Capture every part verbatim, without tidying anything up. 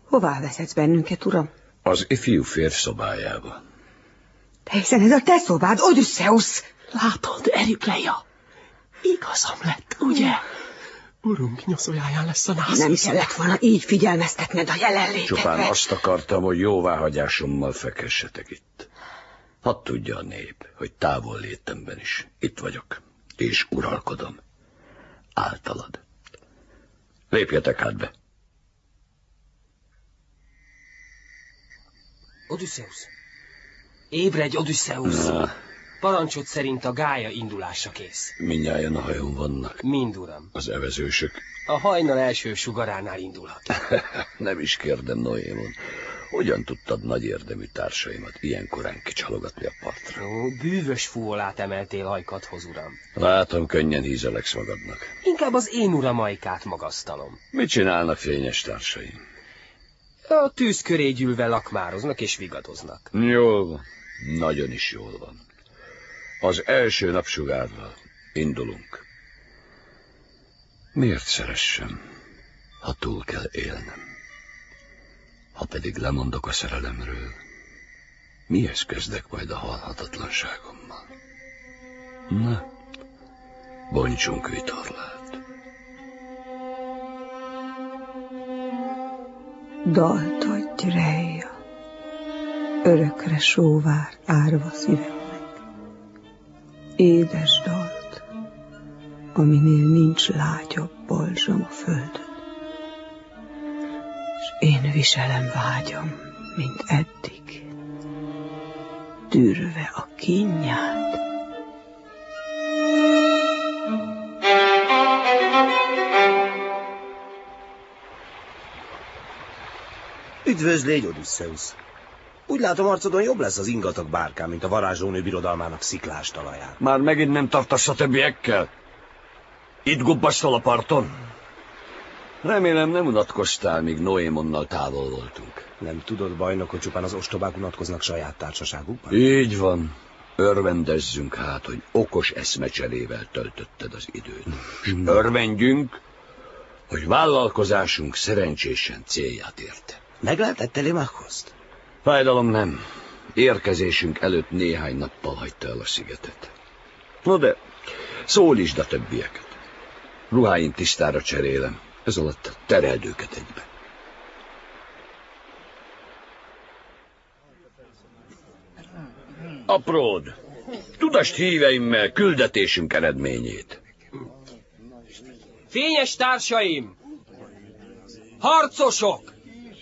Hová vezetsz bennünket, uram? Az ifjú férj szobájába. De hiszen ez a te szobád, Odüsszeusz! Látod, Eripleia? Igazam lett, ugye? Urunk nyoszójáján lesz a nász. Nem kellett volna így figyelmeztetned a jelenlétedre. Csupán azt akartam, hogy jóváhagyásommal fekessetek itt. Hadd tudja a nép, hogy távol létemben is itt vagyok, és uralkodom. Általad. Lépjetek hát be. Odüsszeusz! Ébredj, Odüsszeusz! Na. Parancsod szerint a gálya indulása kész. Mindnyájan a hajón vannak. Mind, uram. Az evezősök. A hajnal első sugaránál indulhat. Nem is kérdem, Noémon. Hogyan tudtad nagy érdemű társaimat ilyen korán kicsalogatni a partra? Ó, bűvös fúvolát emeltél ajkadhoz, uram. Látom, könnyen hízeleksz magadnak. Inkább az én uram ajkát magasztalom. Mit csinálnak fényes társaim? A tűz köré gyűlve lakmároznak és vigadoznak. Jól van. Nagyon is jól van. Az első napsugárral indulunk. Miért szeressem, ha túl kell élnem? Ha pedig lemondok a szerelemről, mihez kezdek majd a halhatatlanságommal? Na, bontsunk vitorlát. Dalt adj, Reia, örökre sóvár árva szívemnek. Édes dalt, aminél nincs lágyabb balzsam a földön. És én viselem vágyam, mint eddig, tűrve a kínját. Üdvözlégy, Odüsszeusz! Úgy látom, arcodon jobb lesz az ingatag bárkán, mint a varázslónő birodalmának sziklás talaján. Már megint nem tartasz a többiekkel? Itt gubbasztol a parton? Remélem nem unatkoztál, míg Noémonnal távol voltunk. Nem tudod, bajnok, hogy csupán az ostobák unatkoznak saját társaságukban? Így van. Örvendezzünk hát, hogy okos eszmecserével töltötted az időt. És örvendjünk, hogy vállalkozásunk szerencsésen célját érte. Meglátett Telémákhozt? Fájdalom nem. Érkezésünk előtt néhány nappal hagyta el a szigetet. No de, szólítsd a többieket. Ruháim tisztára cserélem, ez alatt tereld őket egybe. Apród, tudast híveimmel küldetésünk eredményét. Fényes társaim! Harcosok!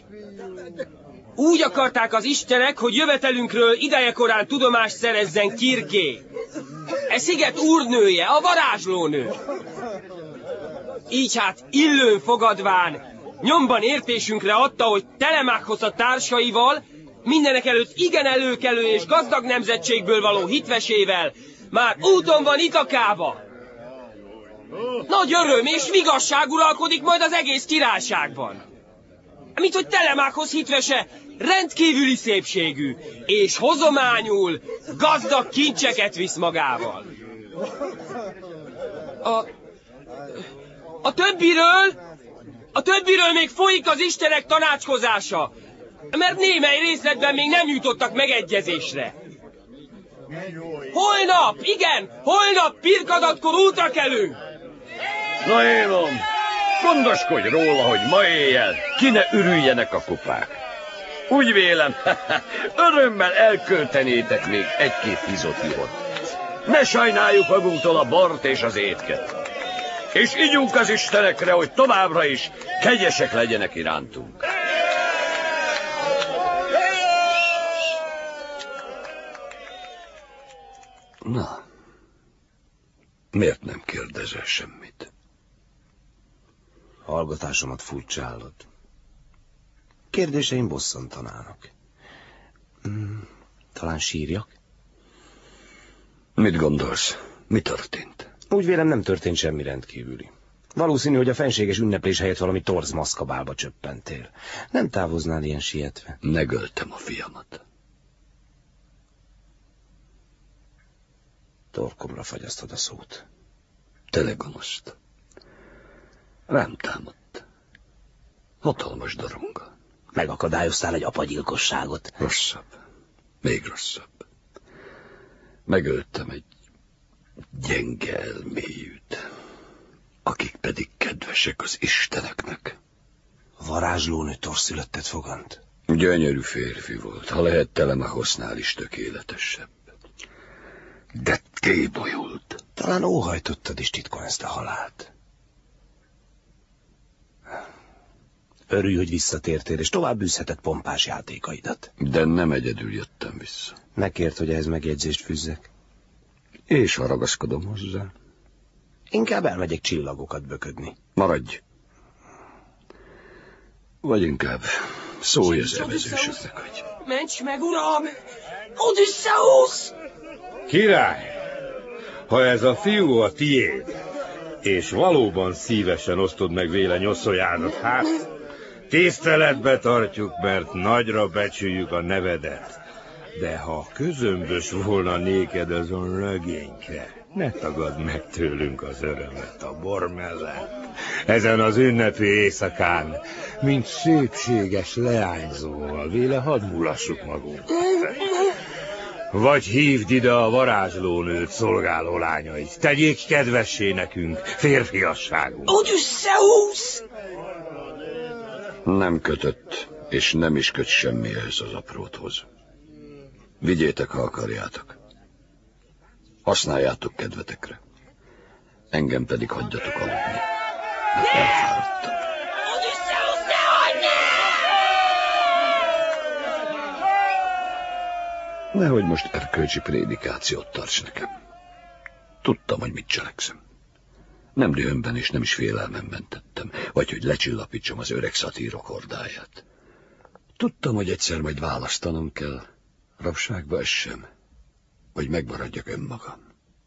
Úgy akarták az istenek, hogy jövetelünkről idejekorán tudomást szerezzen Kirké. E sziget úrnője, a varázslónő. Így hát illőn fogadván, nyomban értésünkre adta, hogy Telemákhoz a társaival, mindenekelőtt igen előkelő és gazdag nemzetségből való hitvesével már úton van Itakába. Nagy öröm és vigasság uralkodik majd az egész királyságban. Mint hogy Telemákhoz hitvese rendkívüli szépségű, és hozományul gazdag kincseket visz magával. A, a többiről, a többiről még folyik az istenek tanácskozása, mert némely részletben még nem jutottak megegyezésre. Holnap, igen, holnap pirkadatkor útra kelünk. Noémon, gondoskodj róla, hogy ma éjjel ki ne ürüljenek a kupák. Úgy vélem, örömmel elköltenétek még egy-két izotihot. Ne sajnáljuk magunktól a bort és az étket. És ígyunk az istenekre, hogy továbbra is kegyesek legyenek irántunk. Na, miért nem kérdezel semmit? Hallgatásomat furcsálod. Kérdéseim bosszantanának. Hmm, talán sírjak? Mit gondolsz? Mi történt? Úgy vélem, nem történt semmi rendkívüli. Valószínű, hogy a fenséges ünneplés helyett valami torz maszkabálba csöppentél. Nem távoznál ilyen sietve? Megöltem a fiamat. Torkomra fagyasztod a szót. Telegonoszt. Rám támadt. Hatalmas daronga. Megakadályoztál egy apagyilkosságot. Rosszabb. Még rosszabb. Megöltem egy gyenge elmélyűt, akik pedig kedvesek az isteneknek. A varázslónő torszülöttet fogant. Gyönyörű férfi volt, ha lehet Telemachosnál is tökéletesebb. De kébolyult. Talán óhajtottad is titkon ezt a halált. Örülj, hogy visszatértél, és tovább űzheted pompás játékaidat. De nem egyedül jöttem vissza. Megkért, hogy ehhez megjegyzést fűzzek. És ha ragaszkodom hozzá. Inkább elmegyek csillagokat böködni. Maradj. Vagy inkább szólj az evezősöknek, hogy... Ments meg, uram! Odüsszeusz! Király! Ha ez a fiú a tiéd, és valóban szívesen osztod meg véle nyoszoljádat, hát tiszteletbe tartjuk, mert nagyra becsüljük a nevedet. De ha közömbös volna néked azon legényke, ne tagadd meg tőlünk az örömet a bor mellett. Ezen az ünnepi éjszakán, mint szépséges leányzóval, véle hadd mulassuk magunk. Vagy hívd ide a varázslónőt, szolgáló lányait. Tegyék kedvessé nekünk férfiasságunk. Odüsszeusz! Nem kötött, és nem is köt semmihez az apróthoz. Vigyétek, ha akarjátok. Használjátok kedvetekre. Engem pedig hagyjatok aludni. Mert elfáradtam. Odüsszeusz, ne hagyd ne! Nehogy most erkölcsi prédikációt tarts nekem. Tudtam, hogy mit cselekszem. Nem dühömben és nem is félelmemben tettem, vagy hogy lecsillapítsam az öreg szatírok hordáját. Tudtam, hogy egyszer majd választanom kell, rabságba essem, vagy megmaradjak önmagam.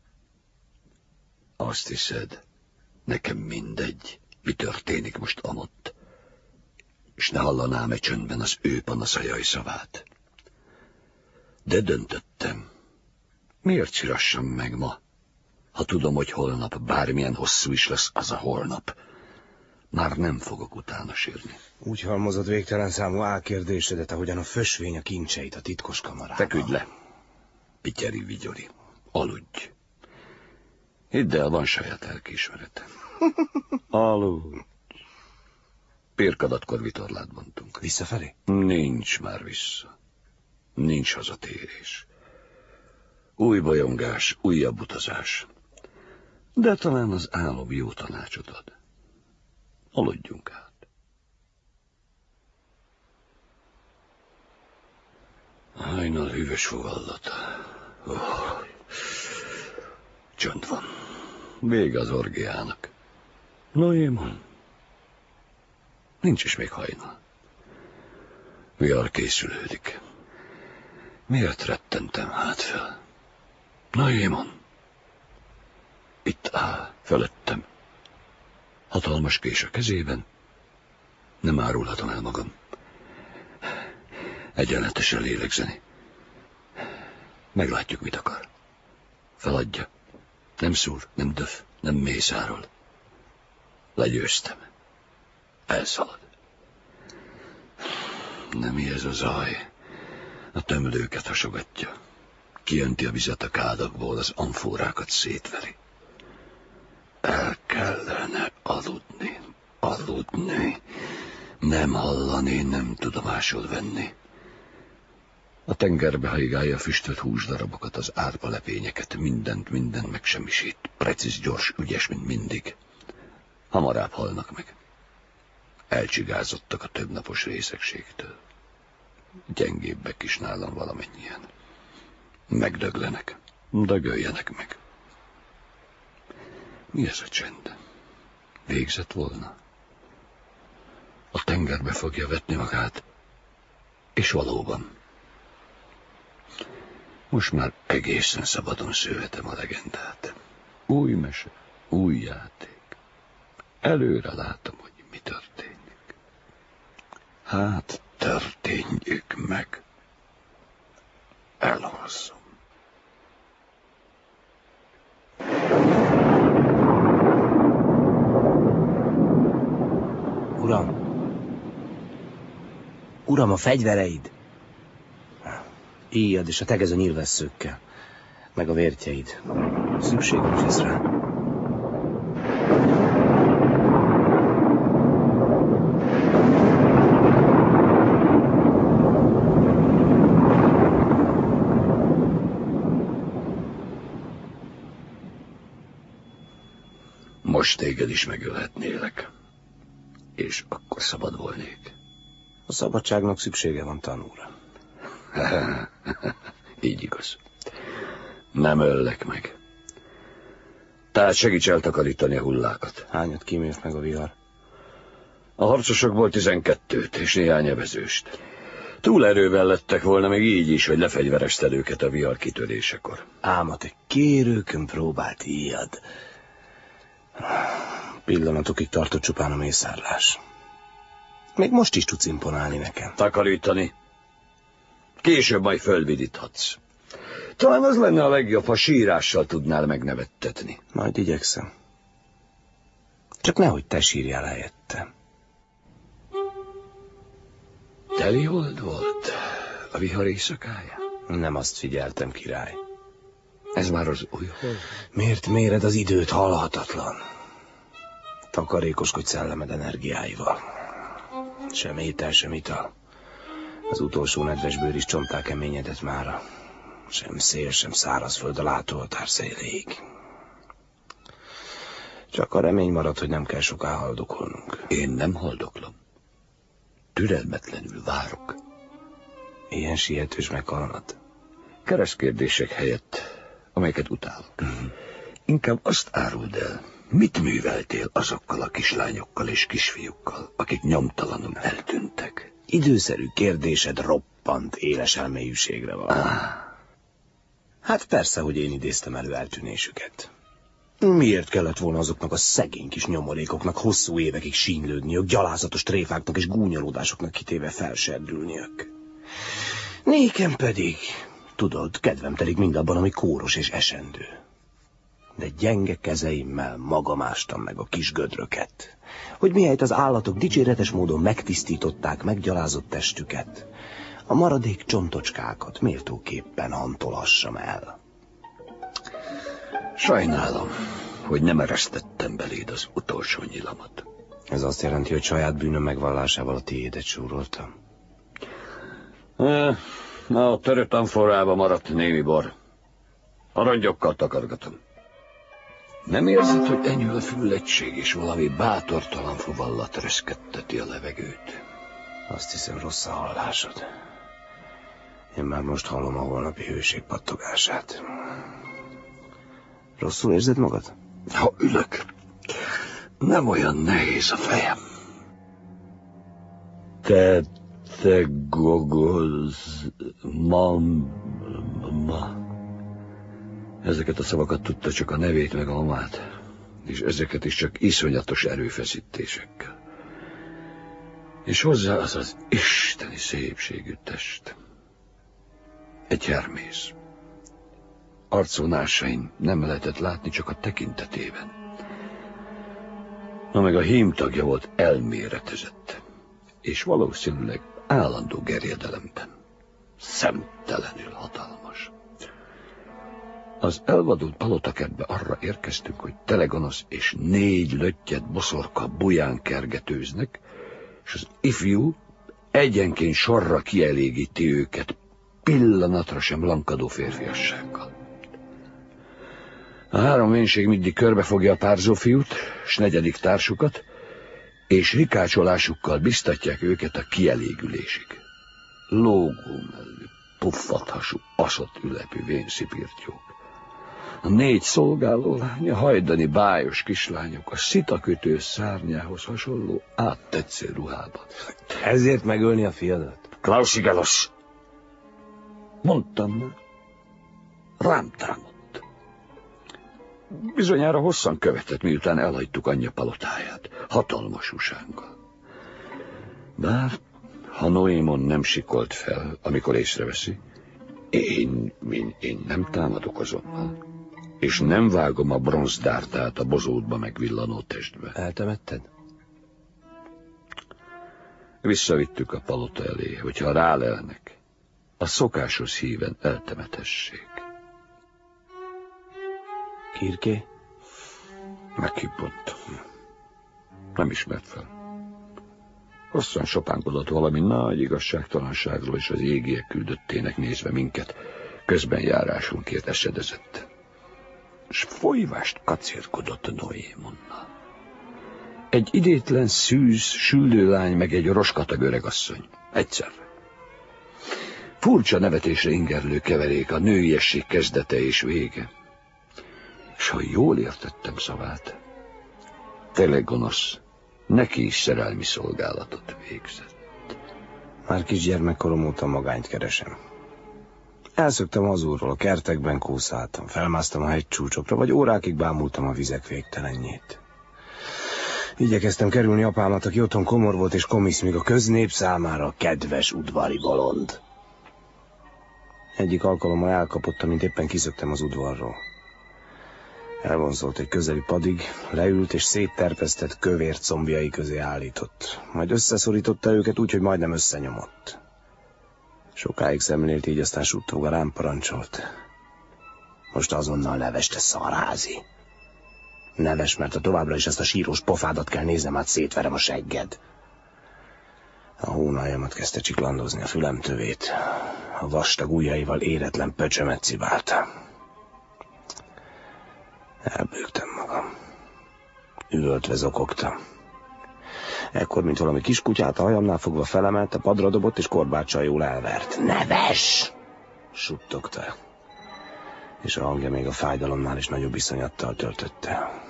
Azt hiszed, nekem mindegy, mi történik most amott, és ne hallanám-e csöndben az ő panaszajai szavát. De döntöttem, miért sirassam meg ma, ha tudom, hogy holnap bármilyen hosszú is lesz az a holnap, már nem fogok utána sírni. Úgy halmozod végtelen számú álkérdésedet, ahogyan a fösvény a kincseit a titkos kamarában. Feküdj le, Pityeri Vigyori, aludj. Hidd el, van saját lelkiismeretem. Aludj. Pirkadatkor vitorlát bontunk. Visszafelé? Nincs már vissza. Nincs hazatérés. Új bolyongás, újabb utazás. De talán az álom jó tanácsot ad. Aludjunk át. Hajnal hűvös fogallata. Oh. Csönd van. Vége az orgiának. Noémon. Nincs is még hajnal. Vihar készülődik. Miért rettentem hát fel? Noémon. Itt áll, fölöttem. Hatalmas kés a kezében. Nem árulhatom el magam. Egyenletesen lélegzeni. Meglátjuk, mit akar. Feladja. Nem szúr, nem döf, nem mészárol. Legyőztem. Elszalad. Nem mi ez a zaj. A tömlőket hasogatja. Kijönti a vizet a kádakból, az amfórákat szétveri. El kellene aludni, aludni. Nem hallani, nem tudomásul venni. A tengerbe hajgálja a füstölt húsdarabokat, az árpa lepényeket, mindent, mindent megsemmisít. Precíz, gyors, ügyes, mint mindig. Hamarabb halnak meg. Elcsigázottak a többnapos részegségtől. Gyengébbek is nálam valamennyien. Megdöglenek, dögöljenek meg. Mi ez a csend? Végzett volna? A tengerbe fogja vetni magát, és valóban. Most már egészen szabadon szőhetem a legendát. Új mese, új játék. Előre látom, hogy mi történik. Hát, történjük meg. Elhozzom. Uram! Uram, a fegyvereid! Íjad és a tegező nyilvesszőkkel. Meg a vértjeid. Szükségünk lesz rá. Most téged is megölhetnélek. És akkor szabad volnék. A szabadságnak szüksége van, tanúra. Így igaz. Nem öllek meg. Tehát segíts eltakarítani a hullákat. Hányat kímélt meg a vihar? A harcosokból tizenkettőt és néhány evezőst. Túlerővel lettek volna még így is, hogy lefegyverezted őket a vihar kitörésekor. Ám a te kérőkön próbált íjad. Pillanatokig tartott csupán a mészárlás. Még most is tudsz imponálni nekem. Takarítani? Később majd fölvidíthatsz. Talán az lenne a legjobb, ha sírással tudnál megnevettetni. Majd igyekszem. Csak nehogy te sírjál helyettem. Telihold volt a vihar éjszakája? Nem azt figyeltem, király. Ez már az új hold? Miért méred az időt, halhatatlan? Takarékoskodj szellemed energiáival. Sem étel, sem ital. Az utolsó nedves bőr is csontá keményedett mára. Sem szél, sem szárazföld a látóhatár széléig. Csak a remény marad, hogy nem kell soká haldokolnunk. Én nem haldoklom. Türelmetlenül várok. Ilyen sietős meghalnod? Keresztkérdések helyett, amelyeket utálok. Uh-huh. Inkább azt áruld el, mit műveltél azokkal a kislányokkal és kisfiúkkal, akik nyomtalanul eltűntek? Időszerű kérdésed roppant éles elmélyűségre van. Ah. Hát persze, hogy én idéztem elő eltűnésüket. Miért kellett volna azoknak a szegény kis nyomorékoknak hosszú évekig sínylődniük, gyalázatos tréfáknak és gúnyolódásoknak kitéve felserdülniük? Nékem pedig, tudod, kedvem telik mindabban, ami kóros és esendő. De gyenge kezeimmel magam ástam meg a kis gödröket, hogy mihelyt az állatok dicséretes módon megtisztították meggyalázott testüket, a maradék csontocskákat méltóképpen hantolhassam el. Sajnálom, hogy nem eresztettem beléd az utolsó nyilamat. Ez azt jelenti, hogy saját bűnöm megvallásával a tiédet súroltam. Na, a törött amforrába maradt némi bor. Aranygyokkal takargatom. Nem érzed, hogy enyhül a füllettség, és valami bátortalan fuvallat reszketteti a levegőt? Azt hiszem, rossz a hallásod. Én már most hallom a holnapi hőség pattogását. Rosszul érzed magad? Ha ülök, nem olyan nehéz a fejem. Te, te gogoz, mam, ma. Ezeket a szavakat tudta, csak a nevét meg a mamát, és ezeket is csak iszonyatos erőfeszítésekkel. És hozzá az az isteni szépségű test. Egy Hermész. Arcvonásain nem lehetett látni, csak a tekintetében. Na meg a hímtagja volt elméretezett, és valószínűleg állandó gerjedelemben. Szemtelenül hatalmas. Az elvadult palotakertbe arra érkeztünk, hogy Telegonosz és négy löttyet boszorka buján kergetőznek, és az ifjú egyenként sorra kielégíti őket pillanatra sem lankadó férfiassággal. A három vénség mindig körbefogja a párzó fiút, s negyedik társukat, és rikácsolásukkal biztatják őket a kielégülésig. Lógómellű, puffathasú, aszott ülepű vénszipirtyók. A négy szolgáló lány, a hajdani bájos kislányok, a szitakötő szárnyához hasonló áttetsző ruhában. Ezért megölni a fiadat? Klausigelos! Mondtam már. Rám támadt. Bizonyára hosszan követett, miután elhagytuk anyja palotáját, hatalmas usánggal. Bár ha Noémon nem sikolt fel, amikor észreveszi, én, én, én nem támadok azonnal, és nem vágom a bronzdárdát a bozótba megvillanó testbe. Eltemetted? Visszavittük a palota elé, hogyha rálelnek, a szokásos híven eltemetessék. Kirké? Meghibbott. Nem ismert fel. Hosszan sopánkodott valami nagy igazságtalanságról, és az égiek küldöttének nézve minket, közben járásunkért esedezett. S folyvást kacérkodott a Noémonnal. Egy idétlen szűz, süldő lány, meg egy roskatag öregasszony. Egyszerre. Furcsa nevetésre ingerlő keverék, a nőiesség kezdete és vége. S ha jól értettem szavát, tényleg gonosz, neki is szerelmi szolgálatot végzett. Már kisgyermekkorom óta magányt keresem. Elszöktem hazulról, a kertekben kószáltam, felmásztam a hegycsúcsokra, vagy órákig bámultam a vizek végtelenjét. Igyekeztem kerülni apámat, aki otthon komor volt és komisz, míg a köznép számára kedves udvari bolond. Egyik alkalommal elkapott, amint éppen kiszöktem az udvarról. Elvonzolt egy közeli padig, leült és szétterpesztett kövér combjai közé állított. Majd összeszorította őket úgy, hogy majdnem összenyomott. Sokáig szemlélt, így aztán suttogva rám parancsolt. Most azonnal neves, te szarházi. Neves, mert ha továbbra is ezt a sírós pofádat kell néznem, át szétverem a segged. A hónaljamat kezdte csiklandozni, a fülem tövét. A vastag ujjaival éretlen pöcsömet cibálta. Elbőgtem magam. Üvöltve zokogtam. Ekkor, mint valami kiskutyát a hajamnál fogva felemelte, padra dobott és korbáccsal jól elvert. Neves! Suttogta. És a hangja még a fájdalomnál is nagyobb iszonyattal töltötte.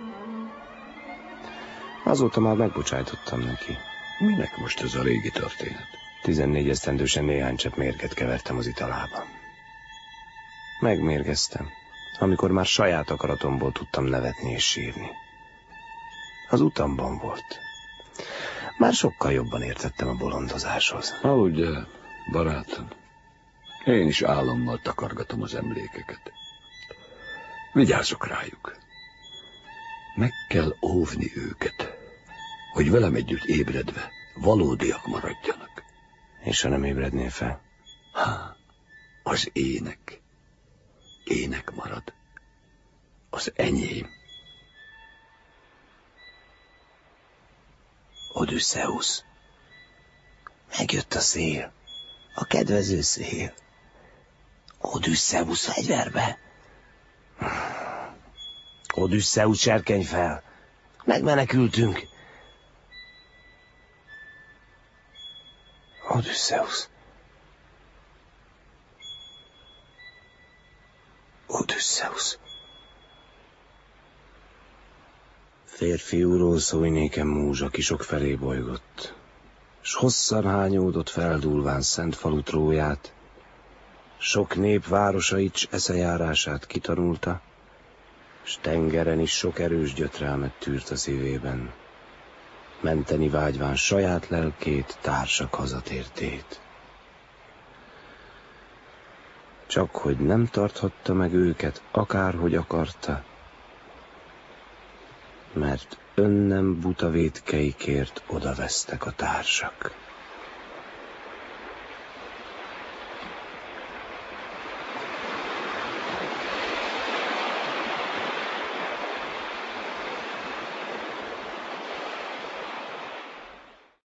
Azóta már megbocsájtottam neki. Minek most ez a régi történet? Tizennégy esztendősen néhány csepp mérget kevertem az italába. Megmérgeztem, amikor már saját akaratomból tudtam nevetni és sírni. Az utamban volt. Már sokkal jobban értettem a bolondozáshoz. Aludj el, barátom. Én is álommal takargatom az emlékeket. Vigyázzok rájuk. Meg kell óvni őket, hogy velem együtt ébredve valódiak maradjanak. És ha nem ébrednél fel? Ha, az ének. Ének marad. Az enyém. Odüsszeusz. Megjött a szél. A kedvező szél. Odüsszeusz fegyverbe. Odüsszeusz, serkenj fel. Megmenekültünk. Odüsszeusz. Odüsszeusz. Férfiúról szólj nékem múzs, aki sok felé bolygott, s hosszan hányódott feldúlván szent falu Tróját, sok nép városait s eszejárását kitanulta, s tengeren is sok erős gyötrelmet tűrt a szívében, menteni vágyván saját lelkét, társak hazatértét. Csak hogy nem tarthatta meg őket, akárhogy akarta, mert önnem buta vétkeikért odavesztek a társak.